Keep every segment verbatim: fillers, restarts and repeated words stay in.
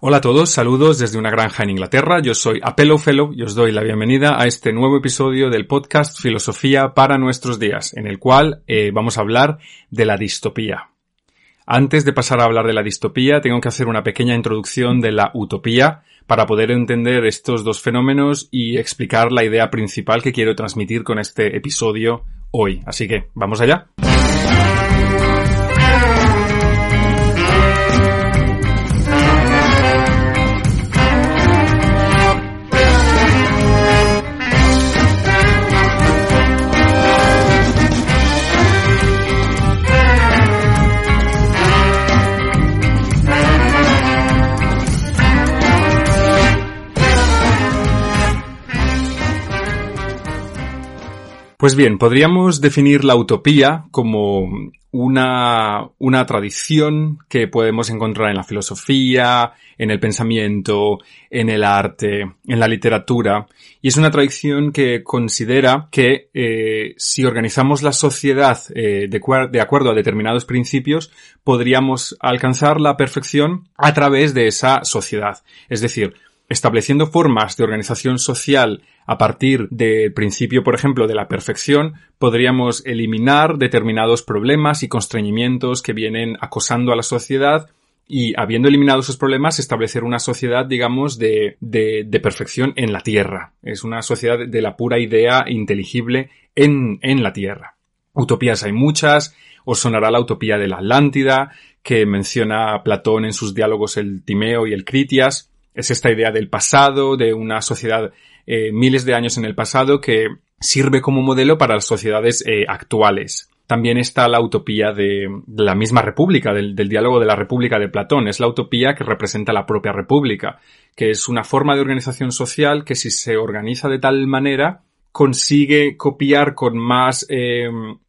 Hola a todos, saludos desde una granja en Inglaterra. Yo soy Apello Fellow y os doy la bienvenida a este nuevo episodio del podcast Filosofía para nuestros días, en el cual eh, vamos a hablar de la distopía. Antes de pasar a hablar de la distopía, tengo que hacer una pequeña introducción de la utopía para poder entender estos dos fenómenos y explicar la idea principal que quiero transmitir con este episodio hoy. Así que, ¿vamos allá? Pues bien, podríamos definir la utopía como una, una tradición que podemos encontrar en la filosofía, en el pensamiento, en el arte, en la literatura. Y es una tradición que considera que eh, si organizamos la sociedad eh, de, de acuerdo a determinados principios, podríamos alcanzar la perfección a través de esa sociedad. Es decir, estableciendo formas de organización social a partir del principio, por ejemplo, de la perfección, podríamos eliminar determinados problemas y constreñimientos que vienen acosando a la sociedad y, habiendo eliminado esos problemas, establecer una sociedad, digamos, de, de, de perfección en la Tierra. Es una sociedad de la pura idea inteligible en, en la Tierra. Utopías hay muchas. Os sonará la utopía de la Atlántida, que menciona Platón en sus diálogos el Timeo y el Critias. Es esta idea del pasado, de una sociedad eh, miles de años en el pasado que sirve como modelo para las sociedades eh, actuales. También está la utopía de, de la misma república, del, del diálogo de la república de Platón. Es la utopía que representa la propia república, que es una forma de organización social que, si se organiza de tal manera, consigue copiar con más, eh,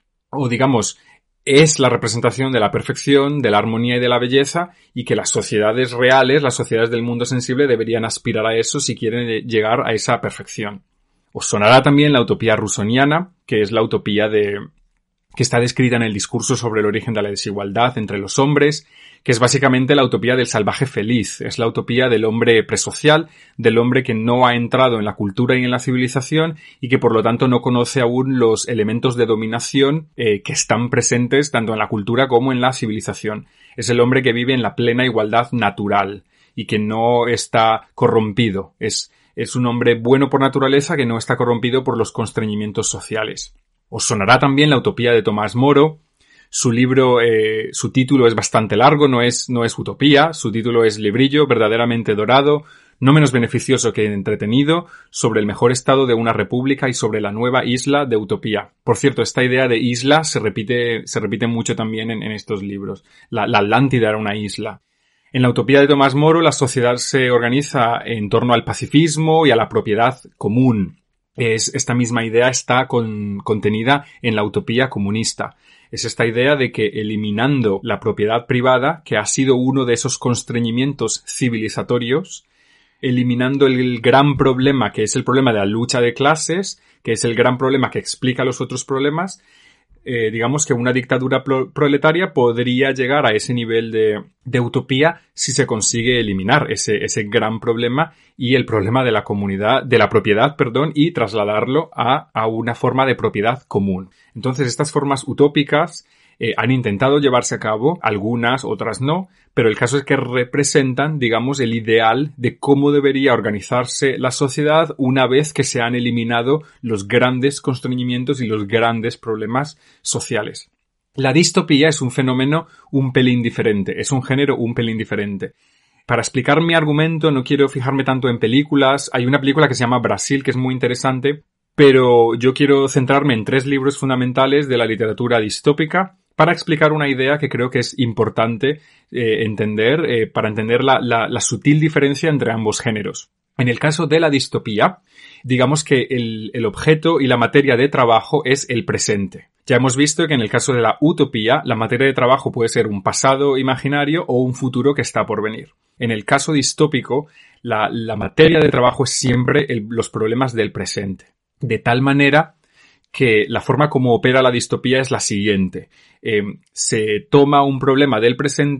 o digamos, es la representación de la perfección, de la armonía y de la belleza, y que las sociedades reales, las sociedades del mundo sensible, deberían aspirar a eso si quieren llegar a esa perfección. Os sonará también la utopía rusoniana, que es la utopía de que está descrita en el discurso sobre el origen de la desigualdad entre los hombres, que es básicamente la utopía del salvaje feliz. Es la utopía del hombre presocial, del hombre que no ha entrado en la cultura y en la civilización y que por lo tanto no conoce aún los elementos de dominación eh, que están presentes tanto en la cultura como en la civilización. Es el hombre que vive en la plena igualdad natural y que no está corrompido. Es, es un hombre bueno por naturaleza que no está corrompido por los constreñimientos sociales. Os sonará también la utopía de Tomás Moro. Su libro, eh, su título es bastante largo, no es, no es utopía, su título es Librillo verdaderamente dorado, no menos beneficioso que entretenido, sobre el mejor estado de una república y sobre la nueva isla de utopía. Por cierto, esta idea de isla se repite, se repite mucho también en, en estos libros. La, la Atlántida era una isla. En la utopía de Tomás Moro, la sociedad se organiza en torno al pacifismo y a la propiedad común. Es, esta misma idea está con, contenida en la utopía comunista. Es esta idea de que eliminando la propiedad privada, que ha sido uno de esos constreñimientos civilizatorios, eliminando el gran problema que es el problema de la lucha de clases, que es el gran problema que explica los otros problemas, eh, digamos que una dictadura pro- proletaria podría llegar a ese nivel de, de utopía si se consigue eliminar ese, ese gran problema y el problema de la comunidad, de la propiedad, perdón, y trasladarlo a, a una forma de propiedad común. Entonces, estas formas utópicas eh, han intentado llevarse a cabo, algunas, otras no, pero el caso es que representan, digamos, el ideal de cómo debería organizarse la sociedad una vez que se han eliminado los grandes constreñimientos y los grandes problemas sociales. La distopía es un fenómeno un pelín diferente, es un género un pelín diferente. Para explicar mi argumento no quiero fijarme tanto en películas. Hay una película que se llama Brasil que es muy interesante, pero yo quiero centrarme en tres libros fundamentales de la literatura distópica para explicar una idea que creo que es importante eh, entender, eh, para entender la, la, la sutil diferencia entre ambos géneros. En el caso de la distopía, digamos que el, el objeto y la materia de trabajo es el presente. Ya hemos visto que en el caso de la utopía, la materia de trabajo puede ser un pasado imaginario o un futuro que está por venir. En el caso distópico, la, la materia de trabajo es siempre el, los problemas del presente. De tal manera que la forma como opera la distopía es la siguiente. Eh, se toma un problema del presente,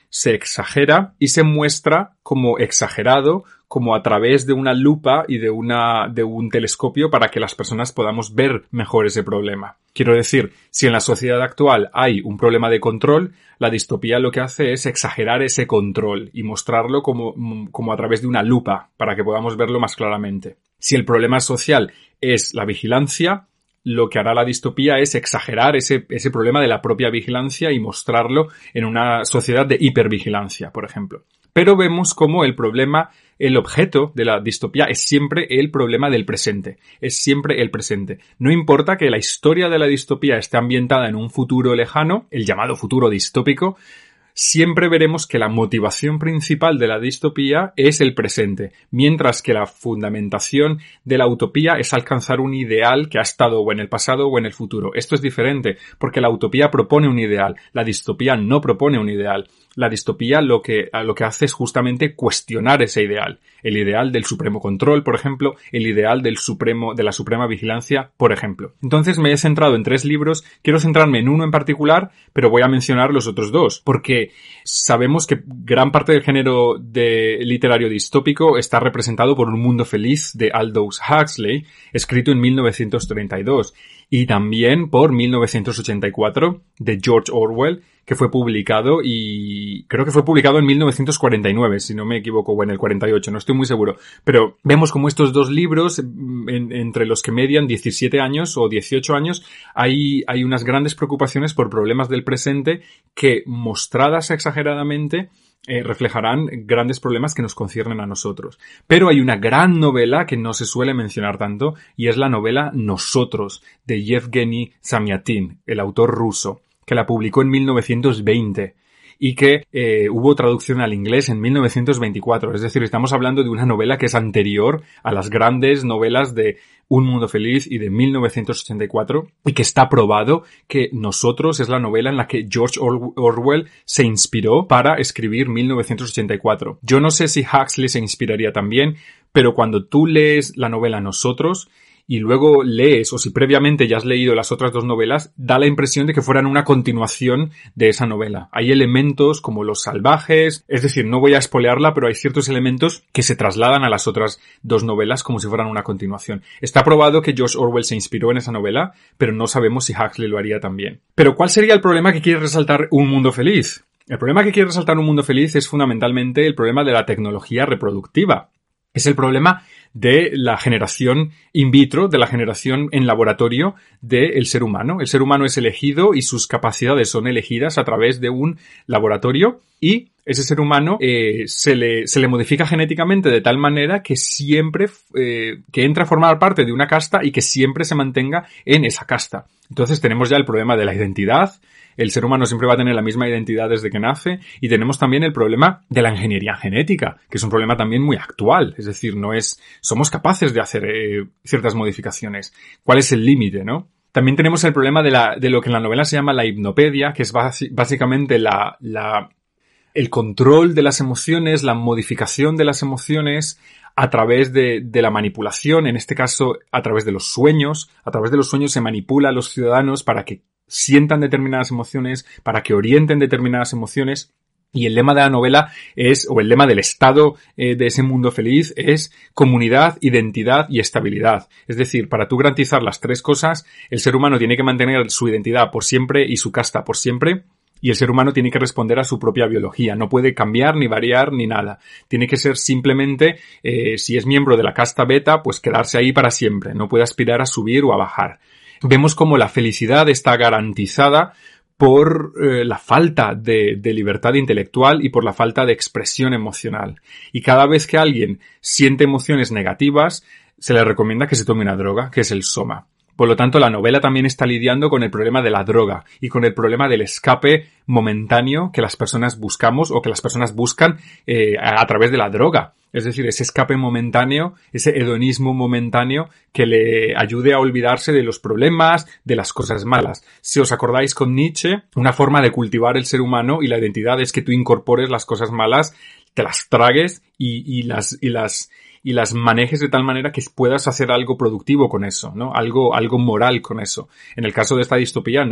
se exagera y se muestra como exagerado, como a través de una lupa y de una, de un telescopio para que las personas podamos ver mejor ese problema. Quiero decir, si en la sociedad actual hay un problema de control, la distopía lo que hace es exagerar ese control y mostrarlo como, como a través de una lupa para que podamos verlo más claramente. Si el problema social es la vigilancia, lo que hará la distopía es exagerar ese, ese problema de la propia vigilancia y mostrarlo en una sociedad de hipervigilancia, por ejemplo. Pero vemos cómo el problema, el objeto de la distopía es siempre el problema del presente. Es siempre el presente. No importa que la historia de la distopía esté ambientada en un futuro lejano, el llamado futuro distópico, siempre veremos que la motivación principal de la distopía es el presente, mientras que la fundamentación de la utopía es alcanzar un ideal que ha estado o en el pasado o en el futuro. Esto es diferente, porque la utopía propone un ideal, la distopía no propone un ideal. La distopía lo que, lo que hace es justamente cuestionar ese ideal. El ideal del supremo control, por ejemplo, el ideal del supremo, de la suprema vigilancia, por ejemplo. Entonces me he centrado en tres libros, quiero centrarme en uno en particular, pero voy a mencionar los otros dos, porque sabemos que gran parte del género de literario distópico está representado por Un mundo feliz de Aldous Huxley, escrito en mil novecientos treinta y dos, y también por mil novecientos ochenta y cuatro de George Orwell, que fue publicado y creo que fue publicado en mil novecientos cuarenta y nueve, si no me equivoco, o en el cuarenta y ocho, no estoy muy seguro. Pero vemos como estos dos libros, en, entre los que median diecisiete años o dieciocho años, hay, hay unas grandes preocupaciones por problemas del presente que, mostradas exageradamente, Eh, reflejarán grandes problemas que nos conciernen a nosotros. Pero hay una gran novela que no se suele mencionar tanto, y es la novela Nosotros, de Yevgeny Zamyatin, el autor ruso, que la publicó en mil novecientos veinte y que eh, hubo traducción al inglés en mil novecientos veinticuatro. Es decir, estamos hablando de una novela que es anterior a las grandes novelas de Un mundo feliz y de mil novecientos ochenta y cuatro, y que está probado que Nosotros es la novela en la que George Orwell se inspiró para escribir mil novecientos ochenta y cuatro. Yo no sé si Huxley se inspiraría también, pero cuando tú lees la novela Nosotros y luego lees, o si previamente ya has leído las otras dos novelas, da la impresión de que fueran una continuación de esa novela. Hay elementos como los salvajes, es decir, no voy a espolearla, pero hay ciertos elementos que se trasladan a las otras dos novelas como si fueran una continuación. Está probado que George Orwell se inspiró en esa novela, pero no sabemos si Huxley lo haría también. Pero ¿cuál sería el problema que quiere resaltar Un mundo feliz? El problema que quiere resaltar Un mundo feliz es fundamentalmente el problema de la tecnología reproductiva. Es el problema de la generación in vitro, de la generación en laboratorio del ser humano. El ser humano es elegido y sus capacidades son elegidas a través de un laboratorio, y ese ser humano eh, se le, se le modifica genéticamente de tal manera que siempre, eh, que entra a formar parte de una casta y que siempre se mantenga en esa casta. Entonces tenemos ya el problema de la identidad. El ser humano siempre va a tener la misma identidad desde que nace, y tenemos también el problema de la ingeniería genética, que es un problema también muy actual. Es decir, no es, somos capaces de hacer eh, ciertas modificaciones. ¿Cuál es el límite, no? También tenemos el problema de la, de lo que en la novela se llama la hipnopedia, que es básicamente la, la, el control de las emociones, la modificación de las emociones a través de, de la manipulación, en este caso a través de los sueños. A través de los sueños se manipula a los ciudadanos para que sientan determinadas emociones, para que orienten determinadas emociones. Y el lema de la novela es, o el lema del estado eh, de ese mundo feliz es comunidad, identidad y estabilidad. Es decir, para tú garantizar las tres cosas, el ser humano tiene que mantener su identidad por siempre y su casta por siempre. Y el ser humano tiene que responder a su propia biología. No puede cambiar, ni variar, ni nada. Tiene que ser simplemente, eh, si es miembro de la casta beta, pues quedarse ahí para siempre. No puede aspirar a subir o a bajar. Vemos cómo la felicidad está garantizada por eh, la falta de, de libertad intelectual y por la falta de expresión emocional. Y cada vez que alguien siente emociones negativas, se le recomienda que se tome una droga, que es el soma. Por lo tanto, la novela también está lidiando con el problema de la droga y con el problema del escape momentáneo que las personas buscamos o que las personas buscan eh, a, a través de la droga. Es decir, ese escape momentáneo, ese hedonismo momentáneo que le ayude a olvidarse de los problemas, de las cosas malas. Si os acordáis con Nietzsche, una forma de cultivar el ser humano y la identidad es que tú incorpores las cosas malas, te las tragues y, y las, y las, y las manejes de tal manera que puedas hacer algo productivo con eso, ¿no? Algo, algo moral con eso. En el caso de esta distopía, no.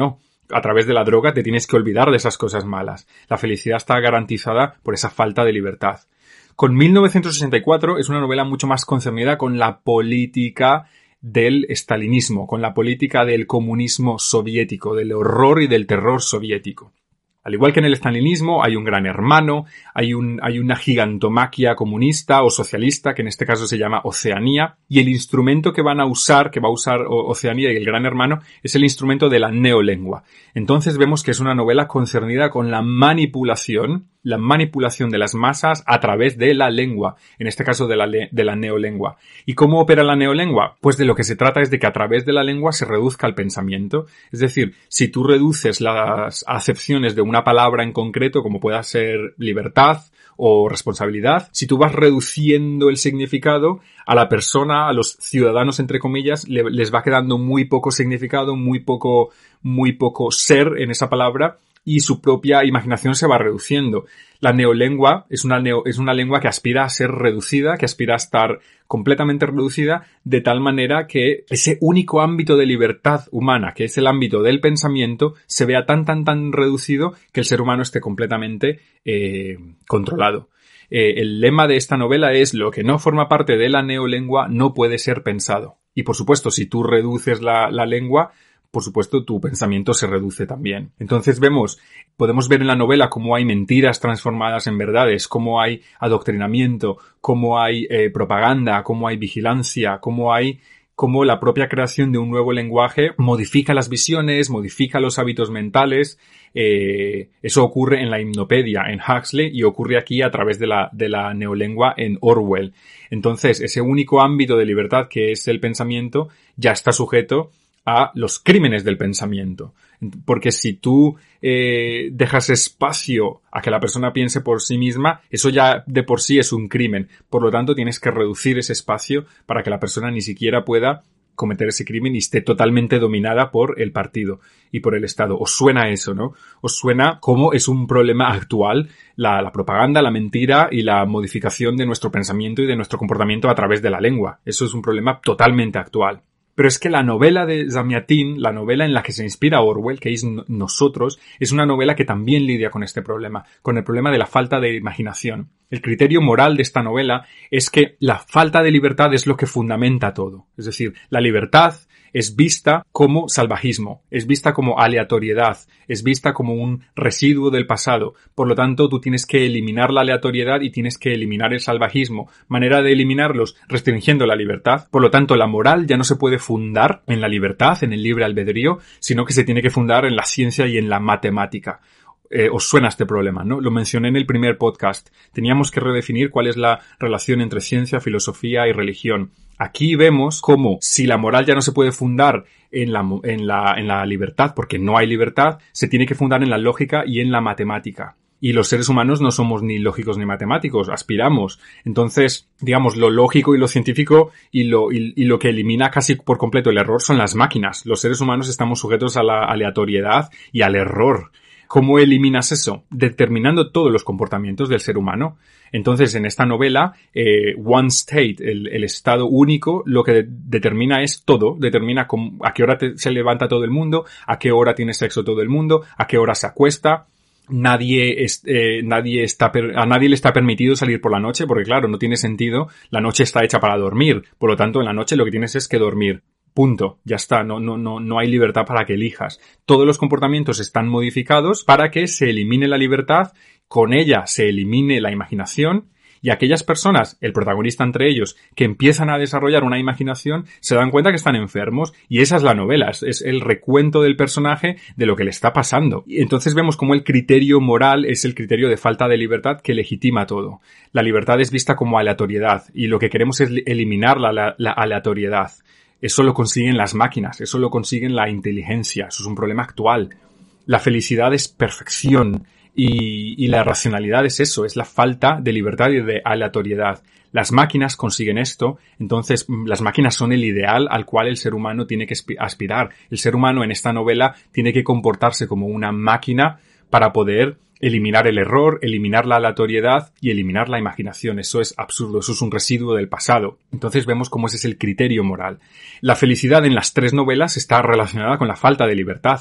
a través de la droga te tienes que olvidar de esas cosas malas. La felicidad está garantizada por esa falta de libertad. Con mil novecientos sesenta y cuatro es una novela mucho más concernida con la política del estalinismo, con la política del comunismo soviético, del horror y del terror soviético. Al igual que en el estalinismo, hay un gran hermano, hay, un, hay una gigantomaquia comunista o socialista, que en este caso se llama Oceanía, y el instrumento que van a usar, que va a usar Oceanía y el gran hermano, es el instrumento de la neolengua. Entonces vemos que es una novela concernida con la manipulación, la manipulación de las masas a través de la lengua, en este caso de la, de la neolengua. ¿Y cómo opera la neolengua? Pues de lo que se trata es de que a través de la lengua se reduzca el pensamiento. Es decir, si tú reduces las acepciones de una palabra en concreto, como pueda ser libertad o responsabilidad, si tú vas reduciendo el significado, a la persona, a los ciudadanos, entre comillas, le, les va quedando muy poco significado, muy poco, muy poco ser en esa palabra, y su propia imaginación se va reduciendo. La neolengua es una, neo, es una lengua que aspira a ser reducida, que aspira a estar completamente reducida, de tal manera que ese único ámbito de libertad humana, que es el ámbito del pensamiento, se vea tan, tan, tan reducido que el ser humano esté completamente eh, controlado. Eh, el lema de esta novela es: lo que no forma parte de la neolengua no puede ser pensado. Y por supuesto, si tú reduces la, la lengua, por supuesto, tu pensamiento se reduce también. Entonces vemos, podemos ver en la novela cómo hay mentiras transformadas en verdades, cómo hay adoctrinamiento, cómo hay eh, propaganda, cómo hay vigilancia, cómo hay, cómo la propia creación de un nuevo lenguaje modifica las visiones, modifica los hábitos mentales. Eh, eso ocurre en la hipnopedia, en Huxley, y ocurre aquí a través de la, de la neolengua en Orwell. Entonces, ese único ámbito de libertad que es el pensamiento ya está sujeto a los crímenes del pensamiento. Porque si tú eh, dejas espacio a que la persona piense por sí misma, eso ya de por sí es un crimen. Por lo tanto, tienes que reducir ese espacio para que la persona ni siquiera pueda cometer ese crimen y esté totalmente dominada por el partido y por el Estado. Os suena eso, ¿no? Os suena cómo es un problema actual la, la propaganda, la mentira y la modificación de nuestro pensamiento y de nuestro comportamiento a través de la lengua. Eso es un problema totalmente actual. Pero es que la novela de Zamiatin, la novela en la que se inspira Orwell, que es Nosotros, es una novela que también lidia con este problema, con el problema de la falta de imaginación. El criterio moral de esta novela es que la falta de libertad es lo que fundamenta todo. Es decir, la libertad es vista como salvajismo, es vista como aleatoriedad, es vista como un residuo del pasado. Por lo tanto, tú tienes que eliminar la aleatoriedad y tienes que eliminar el salvajismo. Manera de eliminarlos, restringiendo la libertad. Por lo tanto, la moral ya no se puede fundar en la libertad, en el libre albedrío, sino que se tiene que fundar en la ciencia y en la matemática. Eh, os suena este problema, ¿no? Lo mencioné en el primer podcast. Teníamos que redefinir cuál es la relación entre ciencia, filosofía y religión. Aquí vemos cómo, si la moral ya no se puede fundar en la, en la, en la libertad, porque no hay libertad, se tiene que fundar en la lógica y en la matemática. Y los seres humanos no somos ni lógicos ni matemáticos, aspiramos. Entonces, digamos, lo lógico y lo científico y lo, y, y lo que elimina casi por completo el error son las máquinas. Los seres humanos estamos sujetos a la aleatoriedad y al error. ¿Cómo eliminas eso? Determinando todos los comportamientos del ser humano. Entonces, en esta novela, eh, One State, el, el estado único, lo que de- determina es todo. Determina cómo, a qué hora te, se levanta todo el mundo, a qué hora tiene sexo todo el mundo, a qué hora se acuesta. Nadie es, eh, nadie está, per- a nadie le está permitido salir por la noche, porque claro, no tiene sentido. La noche está hecha para dormir. Por lo tanto, en la noche lo que tienes es que dormir. Punto. Ya está. No, no, no, no hay libertad para que elijas. Todos los comportamientos están modificados para que se elimine la libertad, con ella se elimine la imaginación, y aquellas personas, el protagonista entre ellos, que empiezan a desarrollar una imaginación, se dan cuenta que están enfermos, y esa es la novela, es, es el recuento del personaje de lo que le está pasando. Y entonces vemos cómo el criterio moral es el criterio de falta de libertad que legitima todo. La libertad es vista como aleatoriedad, y lo que queremos es eliminar la, la, la aleatoriedad. Eso lo consiguen las máquinas, eso lo consiguen la inteligencia, eso es un problema actual. La felicidad es perfección y, y la racionalidad es eso, es la falta de libertad y de aleatoriedad. Las máquinas consiguen esto, entonces las máquinas son el ideal al cual el ser humano tiene que aspirar. El ser humano en esta novela tiene que comportarse como una máquina para poder eliminar el error, eliminar la aleatoriedad y eliminar la imaginación. Eso es absurdo, eso es un residuo del pasado. Entonces vemos cómo ese es el criterio moral. La felicidad en las tres novelas está relacionada con la falta de libertad.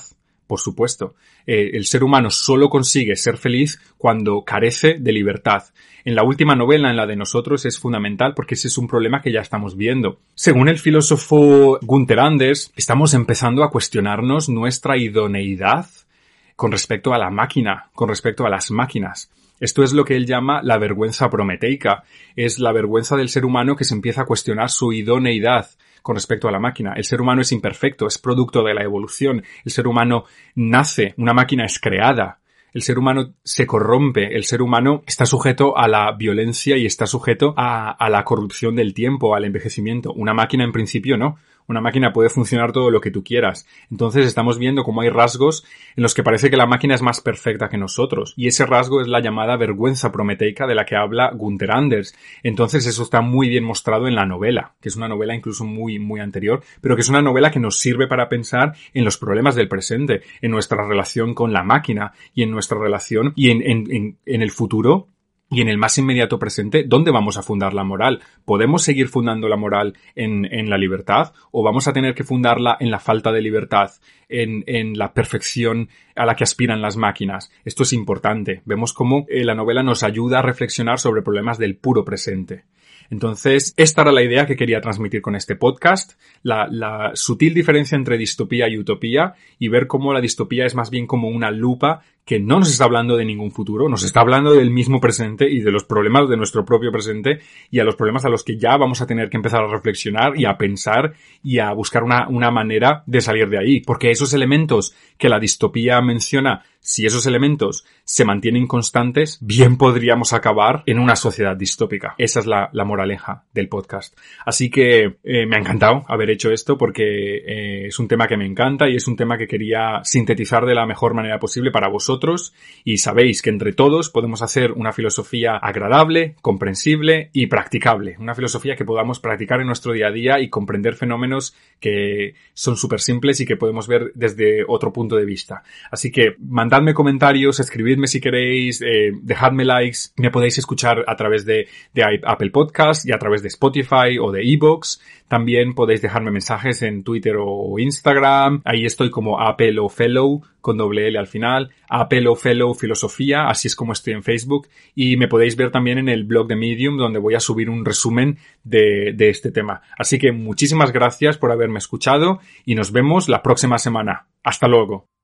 Por supuesto. Eh, el ser humano solo consigue ser feliz cuando carece de libertad. En la última novela, en la de Nosotros, es fundamental porque ese es un problema que ya estamos viendo. Según el filósofo Gunther Anders, estamos empezando a cuestionarnos nuestra idoneidad con respecto a la máquina, con respecto a las máquinas. Esto es lo que él llama la vergüenza prometeica. Es la vergüenza del ser humano que se empieza a cuestionar su idoneidad con respecto a la máquina. El ser humano es imperfecto, es producto de la evolución. El ser humano nace, una máquina es creada. El ser humano se corrompe, el ser humano está sujeto a la violencia y está sujeto a, a la corrupción del tiempo, al envejecimiento. Una máquina en principio no. Una máquina puede funcionar todo lo que tú quieras. Entonces estamos viendo cómo hay rasgos en los que parece que la máquina es más perfecta que nosotros. Y ese rasgo es la llamada vergüenza prometeica de la que habla Gunther Anders. Entonces eso está muy bien mostrado en la novela, que es una novela incluso muy, muy anterior, pero que es una novela que nos sirve para pensar en los problemas del presente, en nuestra relación con la máquina y en nuestra relación y en, en, en, en el futuro. Y en el más inmediato presente, ¿dónde vamos a fundar la moral? ¿Podemos seguir fundando la moral en, en la libertad? ¿O vamos a tener que fundarla en la falta de libertad, en, en la perfección a la que aspiran las máquinas? Esto es importante. Vemos cómo eh, la novela nos ayuda a reflexionar sobre problemas del puro presente. Entonces, esta era la idea que quería transmitir con este podcast, la, la sutil diferencia entre distopía y utopía, y ver cómo la distopía es más bien como una lupa que no nos está hablando de ningún futuro, nos está hablando del mismo presente y de los problemas de nuestro propio presente y a los problemas a los que ya vamos a tener que empezar a reflexionar y a pensar y a buscar una, una manera de salir de ahí. Porque esos elementos que la distopía menciona, si esos elementos se mantienen constantes, bien podríamos acabar en una sociedad distópica. Esa es la, la moraleja del podcast. Así que eh, me ha encantado haber hecho esto porque eh, es un tema que me encanta y es un tema que quería sintetizar de la mejor manera posible para vosotros. Y sabéis que entre todos podemos hacer una filosofía agradable, comprensible y practicable. Una filosofía que podamos practicar en nuestro día a día y comprender fenómenos que son súper simples y que podemos ver desde otro punto de vista. Así que mandadme comentarios, escribidme si queréis, eh, dejadme likes. Me podéis escuchar a través de, de Apple Podcast y a través de Spotify o de iVoox. También podéis dejarme mensajes en Twitter o Instagram. Ahí estoy como Apple o Fellow con doble L al final. Apple o Fellow Filosofía, así es como estoy en Facebook. Y me podéis ver también en el blog de Medium, donde voy a subir un resumen de, de este tema. Así que muchísimas gracias por haberme escuchado y nos vemos la próxima semana. Hasta luego.